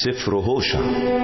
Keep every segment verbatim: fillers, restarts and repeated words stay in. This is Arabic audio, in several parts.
سفر هوشع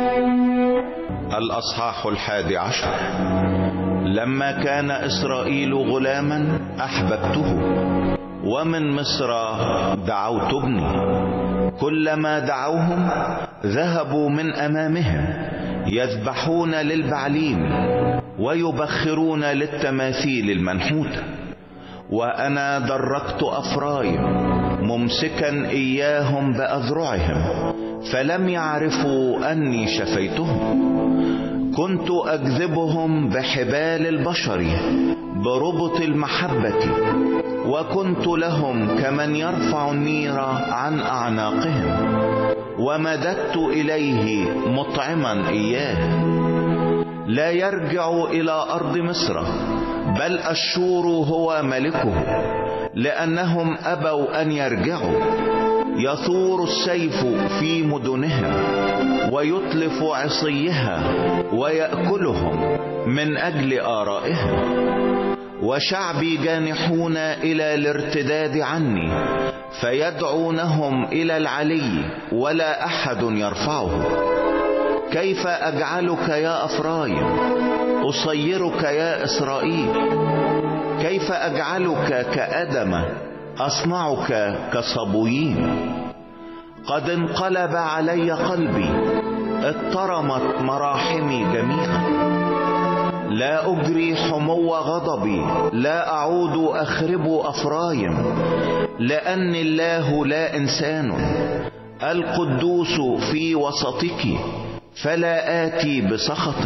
الأصحاح الحادي عشر. لما كان إسرائيل غلاما أحببته، ومن مصر دعوت ابني. كلما دعوهم ذهبوا من أمامهم، يذبحون للبعليم ويبخرون للتماثيل المنحوتة. وأنا دركت أفرايم ممسكا إياهم بأذرعهم، فلم يعرفوا أني شفيتهم. كنت أجذبهم بحبال البشر بربط المحبة، وكنت لهم كمن يرفع النير عن أعناقهم، ومددت إليه مطعما إياه. لا يرجع إلى أرض مصر، بل أشور هو ملكه، لأنهم أبوا أن يرجعوا. يثور السيف في مدنهم، ويتلف عصيها، ويأكلهم من أجل آرائهم. وشعبي جانحون إلى الارتداد عني، فيدعونهم إلى العلي ولا أحد يرفعه. كيف أجعلك يا أفرايم؟ أصيرك يا إسرائيل. كيف أجعلك كأدم؟ أصنعك كصبويين. قد انقلب علي قلبي، اضطرمت مراحمي جميعا. لا أجري حمو غضبي، لا أعود أخرب أفرايم، لأن الله لا إنسان. القدوس في وسطك، فلا آتي بسخط.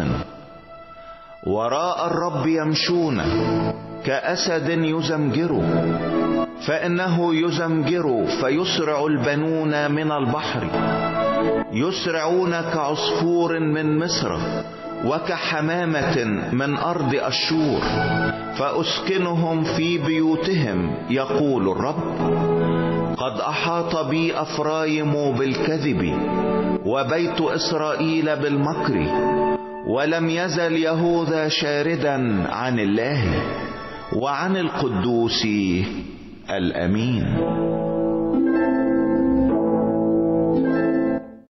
وراء الرب يمشون كأسد يزمجر، فإنه يزمجر فيسرع البنون من البحر. يسرعون كعصفور من مصر، وكحمامة من أرض أشور. فأسكنهم في بيوتهم، يقول الرب. قد أحاط بي أفرايم بالكذب، وبيت إسرائيل بالمكر، ولم يزل يهوذا شاردا عن الله وعن القدوس الأمين.